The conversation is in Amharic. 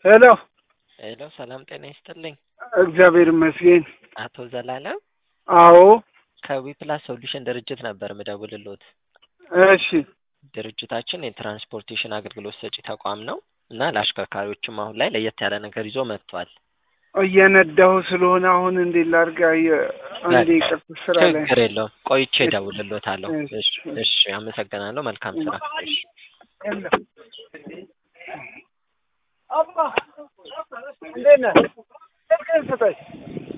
ሄሎ ሄሎ ሰላም ጤና ይስጥልኝ። እግዚአብሔር ይመስገን። አቶ ዘላለም አዎ ከዊፕላስ ሶሉሽን ድርጅት ነበር ምደውልልዎት። እሺ ድርጅታችን የትራንስፖርቴሽን አገልግሎት ሰጪ ተቋም ነው እና ለአሽከርካሪዎችም አሁን ላይ ለየት ያለ ነገር ይዞ መጥቷል። እየነዳሁ ስለሆነ አሁን እንዴት ላድርግ? አንዴ ቅርብ ስራ ላይ ችግር የለውም ቆይቼ እደውልልዎታለሁ። እሺ፣ እሺ አመሰግናለሁ። መልካም ስራ። እሺ አባ እንዴት ነህ? ስልክህን ስጠኝ።